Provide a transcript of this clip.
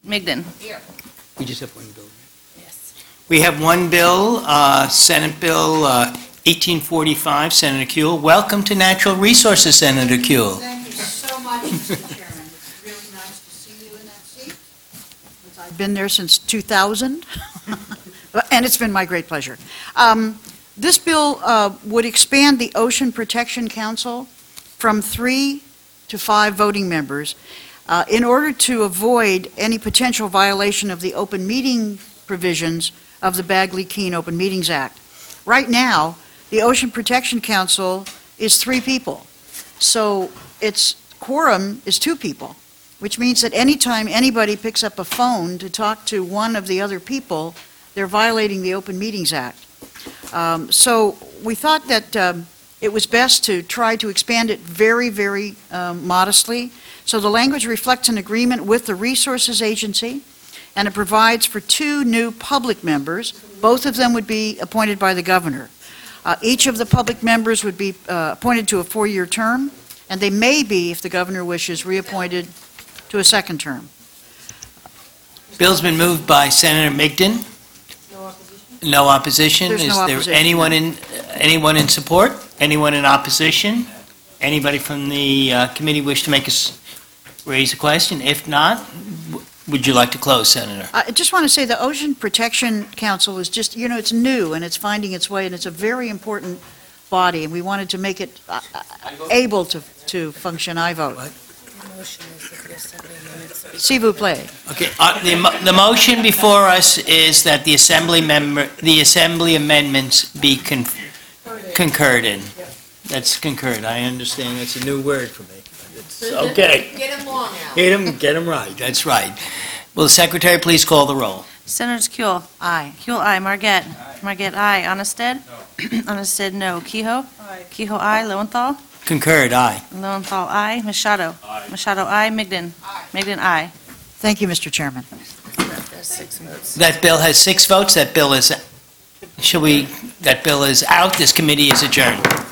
Migden. We just have one bill. Yes. We have one bill, Senate Bill 1845, Senator Kuehl. Welcome to Natural Resources, Senator Kuehl. Thank you so much, Mr. Chairman. It's really nice to see you in that seat. I've been there since 2000, and it's been my great pleasure. This bill would expand the Ocean Protection Council from 3 to 5 voting members in order to avoid any potential violation of the open meeting provisions of the Bagley-Keene Open Meetings Act. Right now, the Ocean Protection Council is 3 people. So its quorum is 2 people, which means that anytime anybody picks up a phone to talk to one of the other people, they're violating the Open Meetings Act. So we thought that it was best to try to expand it very, very modestly. So the language reflects an agreement with the Resources Agency, and it provides for 2 new public members. Both of them would be appointed by the governor. Each of the public members would be appointed to a 4-year term, and they may be, if the governor wishes, reappointed to a 2nd term. Bill's been moved by Senator Migden. No opposition? There's no opposition, Is there anyone in support? Anyone in opposition? Anybody from the committee wish to raise a question? If not, would you like to close, Senator? I just want to say the Ocean Protection Council is just, it's new and it's finding its way, and it's a very important body, and we wanted to make it able to function. I vote. What? S'il vous plaît. Okay, the motion before us is that the assembly amendments be concurred in. That's concurred. I understand. That's a new word for me. It's okay. Get him long out. Get him right. That's right. Will the secretary please call the roll? Senators Kuehl. Aye. Kuehl, aye. Marget. Marget, aye. Onnested. Onnested, no. Kehoe. Kehoe, aye. Lowenthal. Concurred, aye. Lowenthal, aye. Machado. Machado, aye. Migden. Migden, aye. Thank you, Mr. Chairman. There's 6 votes. That bill has 6 votes. That bill is out. This committee is adjourned.